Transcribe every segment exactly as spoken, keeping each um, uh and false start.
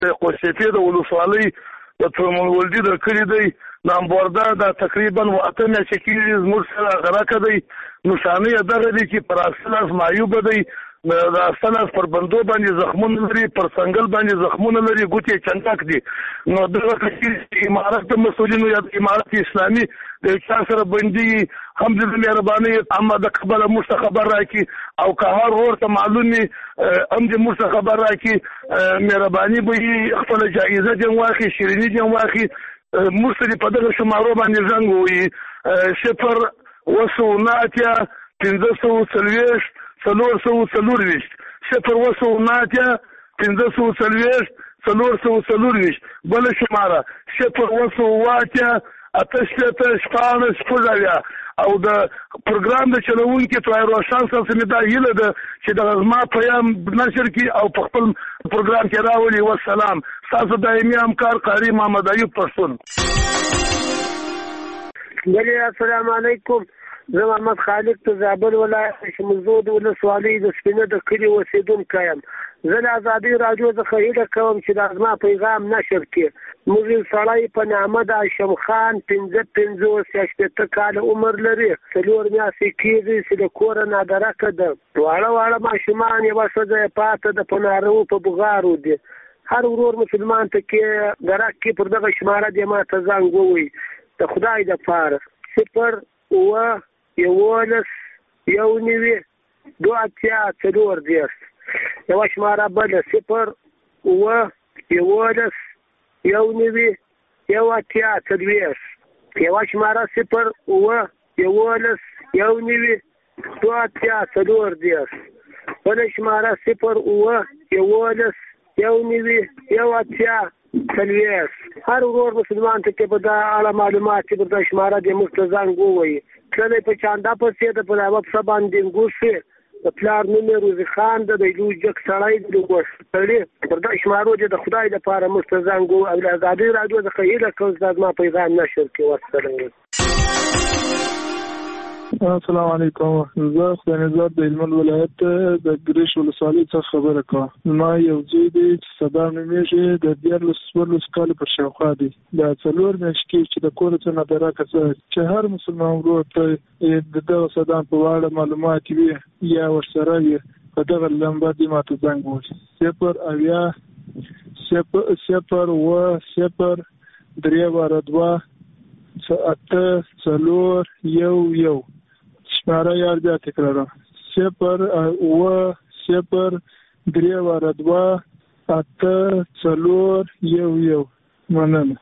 قوسیفې د ولسوالۍ د ترمن ولدي د کلي دی نامبورده دا تقریبا اته میاشتې کېږي زموږ سره غرقه دی. نښانې یې دغه دي چې پر اصلاس معیوبه دی، د اصلاس پر بندو باندې زخمونه لري، پر څنګل باندې زخمونه لري، ګوتې چنډک دي. نو دغه کچې امارت د مسؤلینو یا د امارت اسلامي د چا سره بندي هم د مهرباني اما د قبل موږ خبر راکړي او که هر ورته معلوم هم د موږ خبر راکړي مهرباني به خپل جایزه دې واخلي، شیریني دې واخلي. موږ ته په دغه شمارو باندې زنګ ووایي صفر اوه سوه نهه اتیا پنځه سوه څلوېښت څلور سوه څلورویشت صفر اوه سوه نهه اتیا پنځه سوه څلوېښت څلور سوه څلورویشت. بله شماره صفر اوه سوه اوه اتیا اته شپېته شپاړس شپږ اویا. او د پروګرام د چلوونکي طاهر روشن صاحب څخه مې دا هیله ده چې دغه زما پیام نشر کړي او په خپل پروګرام کې راولي. والسلام. ستاسو دایمي همکار قاري محمد ایوب پښتون. بله السلام علیکم. زه محمد خالد ته زابل ولایت شمزود ولسوالۍ د سپینه د کلي اوسېدونکی یم. زه د ازادۍ راډیو څخه هیله کوم چې دا زما پیغام نشر کړي. موږ سړی په نامه د هاشم خان پنځه پنځوس یا شپېته کاله عمر لري، څلور میاشتې کېږي چې د کوره نادرکه ده. واړه واړه ماشومان یوه ښځه یې پاته ده په نارو په بغارو دي. هر ورور مسلمان ته کې درک کې پر دغه شماره دې ما ته زنګ ووایي د خدای دپاره صفر اوه یولس یو نوي دوه اتیا څلور دېرش. یوه شماره بله صفر اوه یولس یو نوي یو اتیا څلوېښت. یوه شماره صفر اوه یولس یو نوي دوه اتیا څلور دېرش. بله شماره صفر اوه یولس یو نوي یو اتیا څلوېښت. هر ورور مسلمان ته کې به دا اړه معلومات چې پر دا شماره دې موږ ته زنګ ووایي. کله په چاندا پسې ده په هغه پسه باندې ګوښې د پلار نوم یې روزي خان ده، د لوی جک سړی د ګوښ سړي پر دا شمارو دې د خدای دپاره موږ ته زنګ ووایي. او د ازادۍ راډیو څخه هیله کوم چې دا زما پیغام نشر کړي. والسلام. السلام علیکم. زه خدای نظر د هلمند ولایت د ګریش ولسوالۍ څخه خبره کوم. ما یو زوی دی چې سبا نومیږي، د دیارلس څوارلس کاله پر شاوخوا دی. دا څلور میاشتې کېږي چې د کوره څخه نادرکه څه چې هر مسلمان ورور ته د دغه صدام په اړه معلومات وي یا ورسره وي په دغه لمبر دې ما ته زنګ ووایي. صفر اویا صفر اوه صفر درې واره دوه اته څلور یو یو. شماره یار بیا تکرارم صفر اوه صفر درې واره دوه اته څلور یو یو. مننه.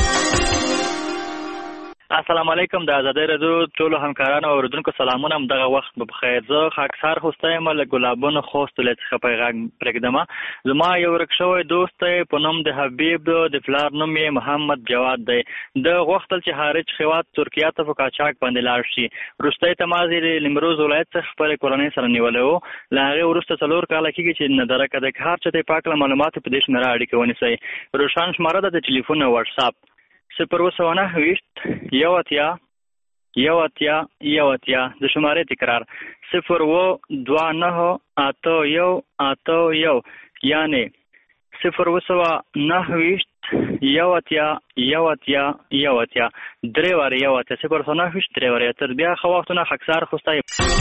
السلام علیکم. د ازادۍ راډیو ټولو همکارانو او اورېدونکو سلامونه. همدغه وخت به بخیر. زه خاکسار خوستی یم له ګلابونو خوست ولایت څخه پیغام پرېږدم. زما یو ورک شوی دوست دی په نوم د حبیب، د پلار نوم یې محمد جواد دی. د غوښتل چې خارج هېواد ترکیه ته په قاچاق باندې لاړ شي. وروستی تماس یې نیمروز ولایت څخه خپلې کورنۍ سره نیولی و. له هغې وروسته څلور کاله کېږي چې ندرکه دی. که هر چا ته یې پاک له معلوماتو په دې شمېره اړیکه ونیسئ. روشن شماره ده د ټلیفون او واټساپ صفر اوه سوه نهه ویشت یو اتیا یو اتیا یو اتیا. د شمارې تکرار صفر اوه دوه نهه اته یو اته یو، یعنی صفر اوه سوه نهه ویشت یو اتیا یو اتیا یو اتیا درې وارې یو اتیا صفر سوه نهه ویشت درې وارې. تر بیا ښه وختونه خاکسار خوستی.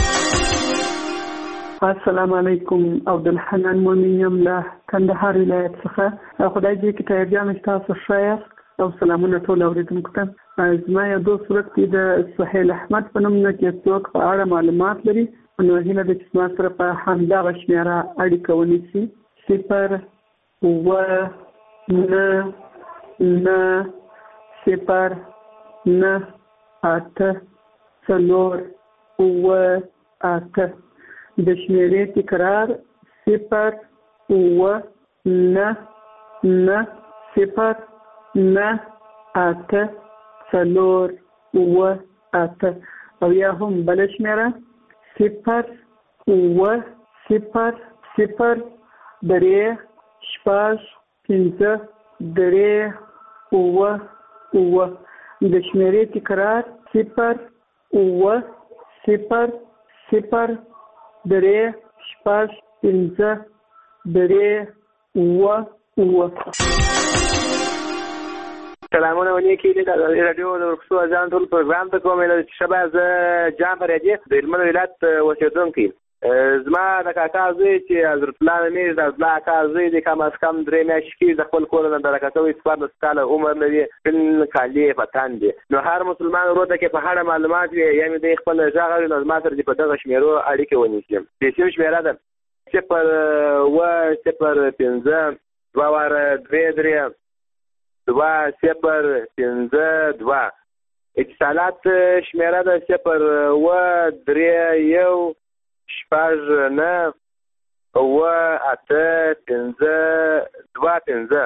السلام علیکم. عبدالحنان مومن یم له کندهار ولایت څخه. خدای دې کې تایبیان تاسو ښه یاست او سلامونه ټول اوریدونکو ته. زما یو دوست ورک دی د سهیل احمد په نوم نه چې څوک په اړه معلومات لري، نو هیله ده چې زما سره په همدغه شمېره اړیکه ونیسي. صفر اوه نهه نهه صفر نهه اته څلور اوه اته. د شمېرې تکرار صفر اوه نهه نهه صفر نه اته څلور اوه اته. او یا هم بله شمېره صفر اوه صفر صفر درې شپږ پنځه درې اوه اوه. د شمېرې تکرار صفر اوه صفر صفر درې شپږ پنځه درې اوه سلامونه ونیکې دي د رادیو د ورکسو اذان ټول پروګرام ته کوم چې شبه زه جان فریدي د هلمند ولایت اوسېدونکی زما د کاکا زوی چې حضرت الله نومېږي د حضرت الله کاکا زوی دی کم از کم درې میاشتې کېږي د خپل کور نه درکه شوی څوارلس کاله عمر لري شل کالې په تن دي نو هر مسلمان ورور ته کې په هره معلومات وي یا مې دی خپل غږ اوري نو زما سره دې په دغه شمېرو اړیکې ونیسي د سیم شمېره ده صفر اوه صفر پنځه دوه واره درې درې دوه صفر پنځه دوه اتصالات شمېره ده صفر اوه درې یو شپږ نه اوه اته پنځه دوه پنځه.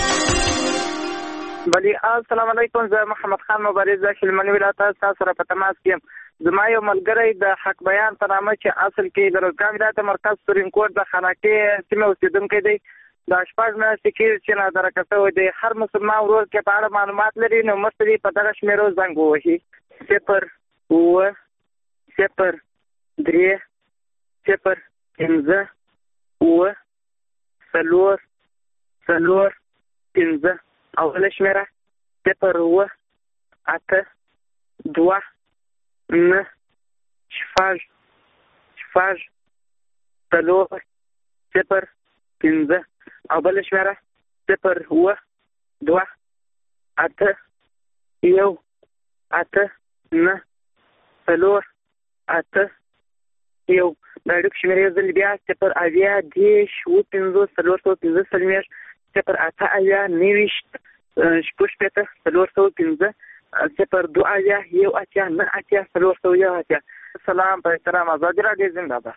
بلی السلام علیکم، زه محمد خان مبارز د هلمند ولایت تاسو سره په تماس کې یم. زما یو ملګری د حق بیان په نامه چې اصل کې د روزګان ولایت مرکز سورین کوټ د خاناکې سیمې اوسېدونکی دی د شپږ میاشتې کېږي چې نادرکه شوی دی. هر مسلمان ورور کې په اړه معلومات لري نو مخکې دې په دغه شمېرو زنګ ووهي صفر اوه صفر درې صفر پنځه اوه څلور څلور پنځه اوله شمېره صفر اوه اته دوه نه شپږ شپږ څلور صفر پنځه او بله شمېره صفر اوه دوه اته یو اته نه څلور اته یو. د اړیکو شمېرې یو ځل بیا صفر اویا دېرش اووه پنځوس څلور سوه پنځه څلوېښت صفر اته اویا نهویشت شپږ شپېته څلور سوه پنځه صفر دوه اویا یو اتیا نه اتیا څلور سوه یو اتیا. سلام په احترام ازادي راډیو زنده باد.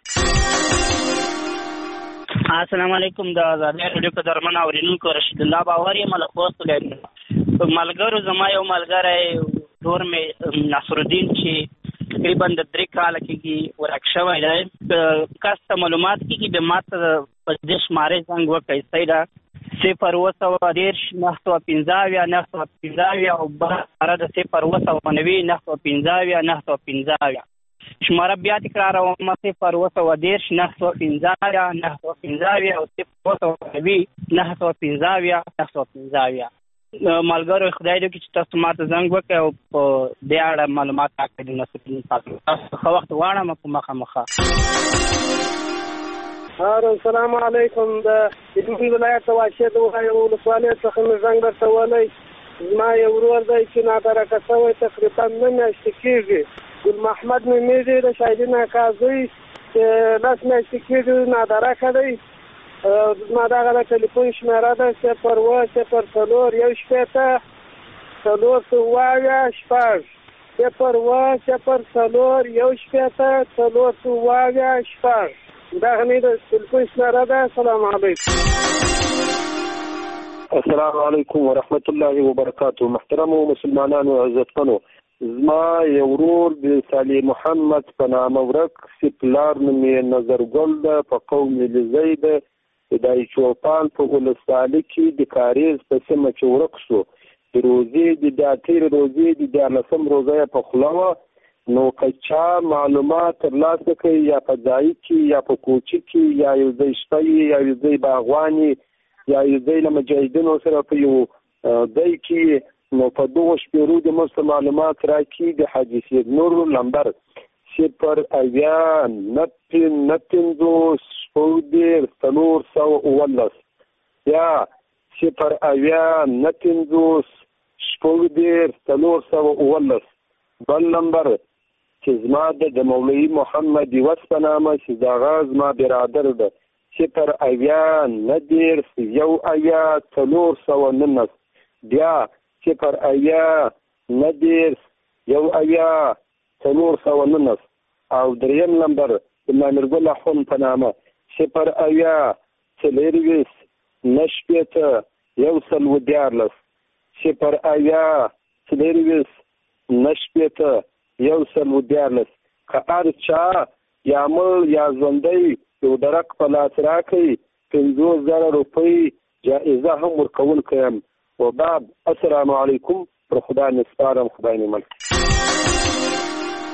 السلام علیکم د ازادي راډیو په درمن اورېدونکو رشید الله باور یم له خوست ولایت. ملګرو زما یو ملګری ډور مې نصرالدین چې تقریبا د درې کاله کېږي ورک شوی دی کس ته معلومات کېږي د ما ته په دې شمارې زنګ وکړئ صحیح ده صفر اوه سوه دېرش نهه سوه پنځه اویا نهه سوه پنځه اویا او بله د صفر اوه سوه نوي نهه سوه پنځه اویا نهه سوه پنځه اویا. شماره بیا تکراروم صفر اوه سوه دېرش نهه سوه پنځه اویا نهه سوه پنځه اویا او صفر اوه سوه نوي نهه سوه پنځه اویا نهه سوه پنځه اویا. ملګرو خدای دې وکړي چې تاسو ما ته زنګ وکړئ او په دې اړه معلومات راکړئ. د نصرالدین تاسو ښه وخت غواړم په مخامخه. السلام علیکم. د هلمند ولایت واشه د وهایو ولسوالۍ څخه مې زنګ درته ولی. زما یو ورور دی چې نادرکه شوی تقریبا نه میاشتې کېږي. ګل محمد نومېږي د شاهدین اکا زوی چې لس میاشتې کېږي نادرکه دی. زما دغه د ټلیفون شمېره ده صفر اوه صفر څلور یو شپېته څلور سوه اویا شپږ صفر اوه صفر څلور یو شپېته څلور سوه اویا شپږ. دغه مې د ټلیفون شمېره ده. السلام علیکم. السلام علیکم ورحمت الله وبرکاتو. محترمو مسلمانانو عزتمنو، زما یو ورور د صالح محمد په نامه ورک چې پلار نوم یې نظرګل ده په قوم لزی ده د چوپان په ولسوالۍ کې د کاریز په سیمه کې ورک شو. د روزې د تېرې روزې د دیارلسم روزه یې په خوله وه. نو که چا معلومات ترلاسه کړي یا په ځای کې یا په کوچي کې یا یو ځای شته یا یو ځای باغوان یا یو ځای له مجاهدینو سره په یو ځای کې نو په دغو شپېرو د موږ معلومات راکړي. د حاجي سید نور نمبر صفر اویا نه پنځوس شپږ دېرش څلور سوه اوولس یا صفر اویا نه پنځوس شپږ دېرش څلور سوه اوولس. بل نمبر چې زما د د مولوي محمد یوس په نامه چې دغه زما برادر ده صفر اویا نه دېرش یو اویا څلور سوه نولس بیا صفر اویا نه دېرش یو اویا څلور سوه نولس. او دریم نمبر د مامرګل اخون په نامه صفر اویا څلېرویشت نه شپېته یو سل اووه دیارلس صفر اویا څلېرویشت نه شپېته یو سل اووه دیارلس. که هر چا یا مړ یا ژوندی یو درک په لاس راکړي پنځوس زره روپۍ جایزه هم ورکوونکی یم. وبعد السلام علیکم. پر خدای مې سپارم. خدای مې مل.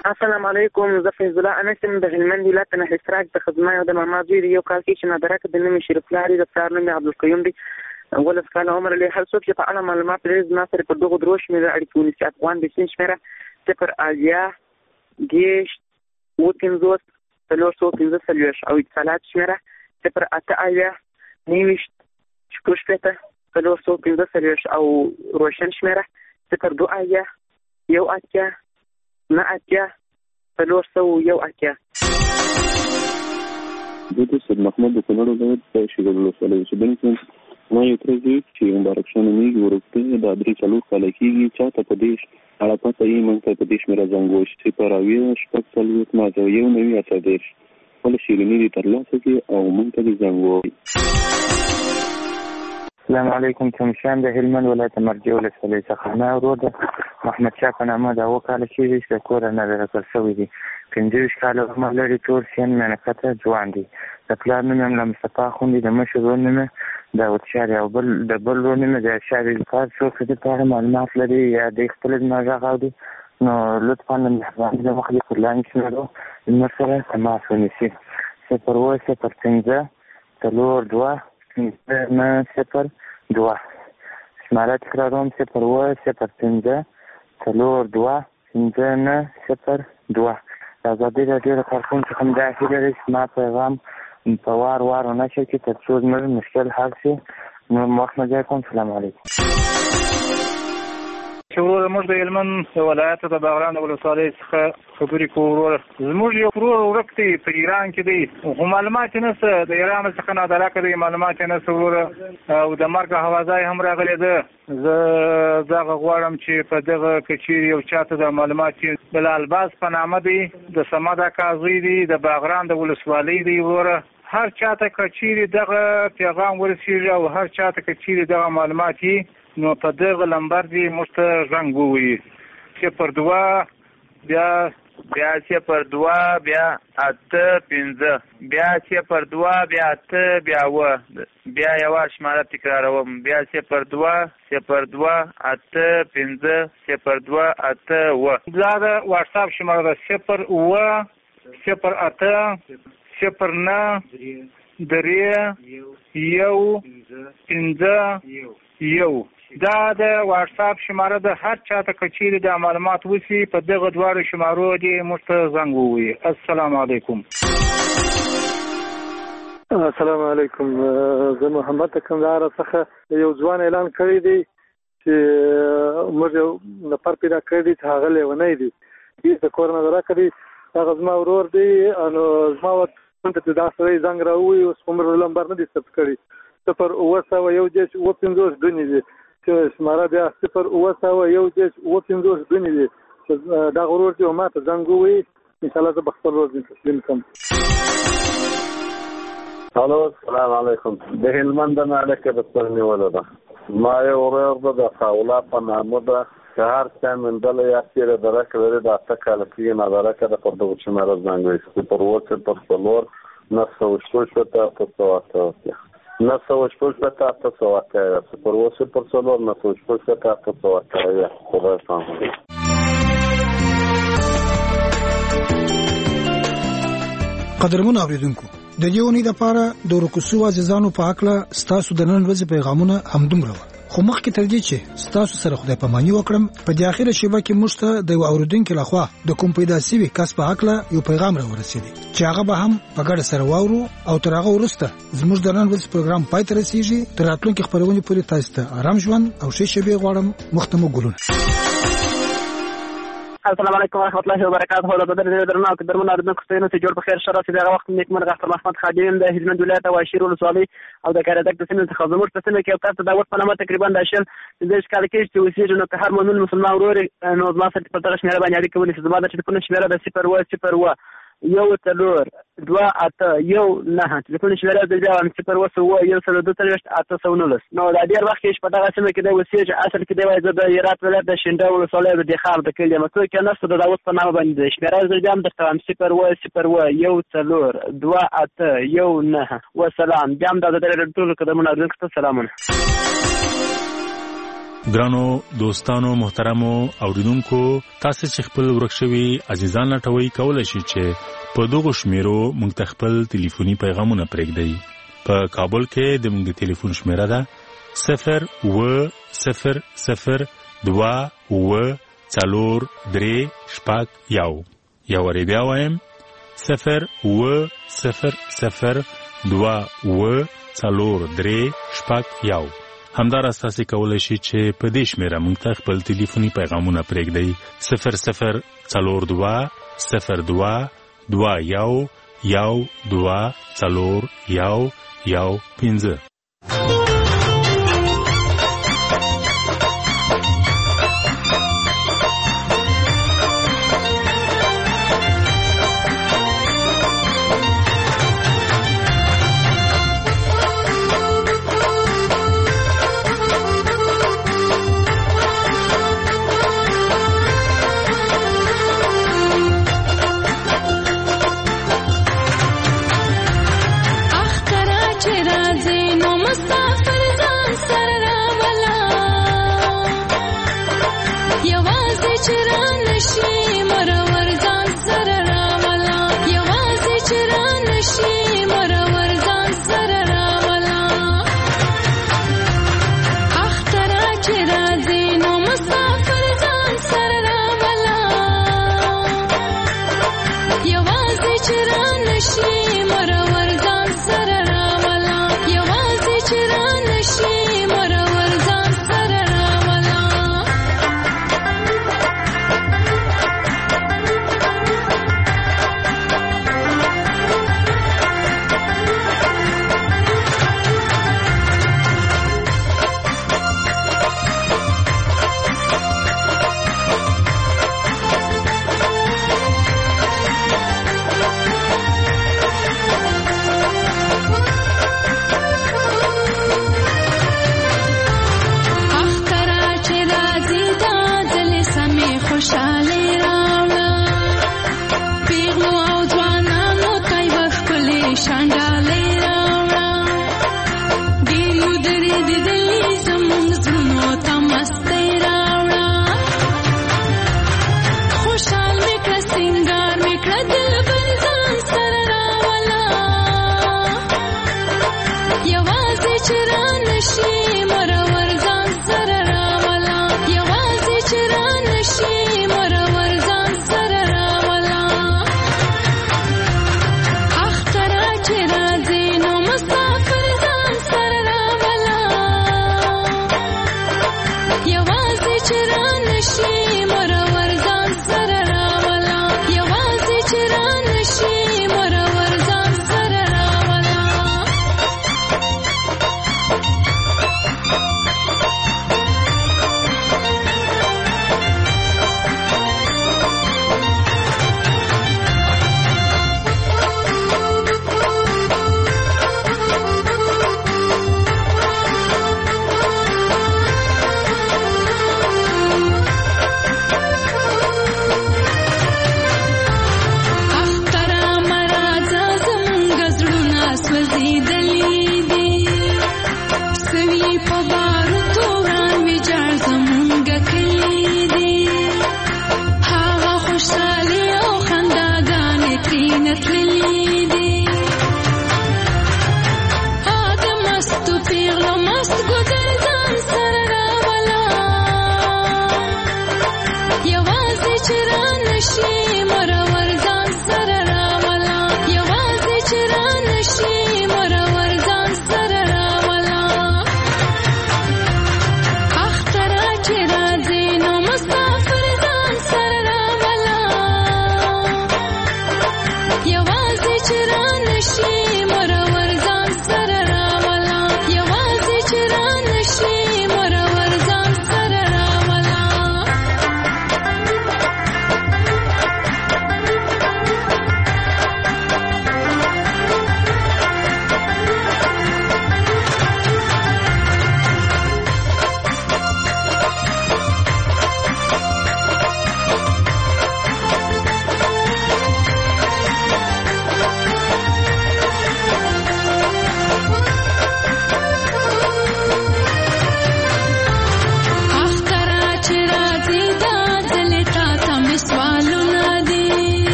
السلام علیکم، زه فیض الله انس یم د هلمند ولایت نه اشتراک د خدمت او د ماما زوی یو کال کې چې نادرک د نوم شریف لاري د پلار نوم عبدالقیوم دی ولس کال عمر له هر څوک چې په اړه معلومات لري زما سره په دغه درو شمیره اړیکې ونیسي. افغان د سین شمیره صفر آلیا ګیش اووه پنځوس څلور سوه پنځه څلوېښت او اتصالات شمیره صفر اته آلیا نهویشت شپږ شپېته څلور سوه پنځه څلوېښت او روشن شمیره صفر دوه آلیا یو اتیا نه اتیا څلور سوه یو اتیا. زه د سید محمد د کونړ ولایت د شیګل ولسوالۍ اوسېدونکی یم. ما یو تره زوی چې مبارک شاه نومېږي وروسته دا درې څلور کاله کېږي چاته په دې اړه پته یې موږ ته په دې شمېره زنګ ووایي صفر اویا شپږ څلوېښت ماته یو نوي اته دېرش خپله شیریني دې ترلاسه کړي او موږ ته دې زنګ ووایي. السلام علیکم، چمشان د هلمند ولایت مرجع ولسوالۍ څخه ما ورور د محمد شاه په نامه دا اووه کاله کېږي چې د کوره نه درکړل شوی دی. پنځه ویشت کاله عمر لري، ټول سین مینکته ځوان دی. د پلار نوم یې ملا مصطفی اخوند دی، د مشر ورور نوم یې داود شاه او بل د بل ورور نوم یې د شاه الفاظ. څوک چې په اړه معلومات لري یا د خپل زما غږ اوري نو لطفا د مهربانۍ له مخې پر لاین شمیرو زموږ سره تماس ونیسي. صفر اووه صفر پنځه څلور دوه پنځه نه صفر دوه. شماره تکراروم صفر اووه صفر پنځه څلور دوه پنځه نه صفر دوه. د ازادي راډیو د کارکوونکو څخه هم دا هیله لري چې زما پیغام په وار وار ونشر کړي تر څو زموږ مشکل حل شي. نو وخت نه ضایع کوم. سلام علیکم. چې وروره موږ د هلمند ولایت د باغران د ولسوالۍ څخه خبرې کوو. وروره زموږ یو ورور ورک دی په ایران کې دی خو معلومات یې نشته، د ایران څخه نادرکه دی معلومات یې نشته وروره او د مرګ حوازه هم راغلی ده. زه دغه غواړم چې په دغه کچېرې یو چاته د معلومات بلال باز په نامه دی د صمد اکا زوی دی د باغران د ولسوالۍ دی. وروره هر چاته کچېرې دغه پیغام ورسېږي او هر چاته کچېرې دغه معلومات یې نو په دغه لمبر دی موږ ته زنګ ووایي. صفر دوه بیا بیا صفر دوه بیا اته پنځه بیا صفر دوه بیا اته بیا اووه بیا یوه شماره تکراروم بیا صفر دوه صفر دوه اته پنځه صفر دوه اته اووه. دا د واټساپ شماره ده صفر اووه صفر اته صفر نه درې یو پنځه یو. دا د واټساپ شماره ده، هر چاته کچېرې دا معلومات وسی په دغه دواړو شمارو دې موږ ته زنګ ووایي. السلام علیکم. السلام علیکم. زه محمد د کندهار څخه یو ځوان اعلان کړی دی چې موږ یو نفر پیدا کړی دی چې هغه لیونی دی د کور نه درکړي هغه زما ورور دی. نو زما ورته دا سړی زنګ راووایي اوس عمر لمبر نه دی ثبت کړی. صفر اووه سوه یو دېرش اووه پنځوس دونې دي چې شماره بیا صفر اووه سوه یو دېرش اووه پنځوس دونې دي چې دغه ورور دی او ما ته زنګ ووایي انشاءالله زه به خپل ورور ځین تسلیم کړم. الو السلام علیکم. د هلمند نه اړیکه درسره نیولې ده. ما یو ورور ده د خاولا په نامه ده که هر څه موندلی یا تېره درکه لري د اته کاله کېږي نادرکه ده پر دغه شماره زنګ وایي صفر اووه صفر څلور نهه سوه شپږ شپېته اته سوه اته اتیا نه سوه شپږ شپېته اته سوه اته اویا صفر اووه صفر څلور نه سوه شپږ شپېته اته سوه اته اویا. خدای پامان. قدرمن اوریدونکو د دې ونې لپاره د ورکوسو عزیزانو په حق ستاسو د نن ورځې پیغامونه همدومره وو. خو مخکې تر دې چې ستاسو سره خدای پاماني وکړم په دې اخیره شیبه کې موږ ته د یو اوریدونکو لخوا د کوم پیدا شوي کس په حق یو پیغام را ورسېدی چې هغه به هم په ګډه سره واورو او تر هغه وروسته زموږ د نن ورځې پروګرام پای ته رسیږي. تر راتلونکي خپرونې پورې تاسو ته آرام ژوند او ښې شېبې غواړم. مختمو ګلونه. السلام علیکم ورحمۃ اللہ وبرکاتہ. د درنو درنو قدرمن اوریدونکو ستاسو ته جوړ په خیر شرف دغه وخت نیکمرغه اختر محمد خادم د هلمند ولایت او شیر ولسوالۍ او د کاردک د سیمې څخه زموږ په سیمه کې او تاسو د وخت په نامه تقریبا د شل د ښکار کې چې وسیږي نو که هر مؤمن مسلمان ورور نو زما سره په دغه شمیره باندې اړیکه ونیسي. زما د ټلیفون شمیره د صفر اووه صفر اووه یو څلور دوه اته یو نهه ټلیفون شمیره د بیا صفر اووه اووه یو څلور دوه څلوېښت اته سوه نولس. نو دا ډېر وخت کې په دغه سیمه کې دی اوسېږي. اصل کې دی وایي زه د هرات ولایت د شینډه ولسوالۍ د دخار د کلي یم. څوک یې نشته د داود په نامه باندې دی. شمیره زه بیا هم درته وایم صفر اووه صفر اووه یو څلور دوه اته یو نهه. وسلام. بیا هم دا د ټولو قدمونو اورېدونکو ته سلامونه. ګرانو دوستانو محترمو اوریدونکو تاسو چې خپل ورک شوي عزیزان لټوي کولای شئ چې په دغه شمیرو موږ ته خپل ټلیفوني پیغامونه پرېږدئ. په کابل کې د موږ د ټلیفون شمیره ده صفر اوه صفر صفر دوه اوه څلور درې شپږ یو. یو وارې بیا وایم صفر اوه صفر صفر دوه اوه څلور درې شپږ یو. همداراز تاسو کولای شئ چې په دې شمیره موږ ته خپل ټلیفوني پیغامونه پرېږدئ صفر صفر څلور دوه صفر دوه دوه یو یو دوه څلور یو یو پنځه.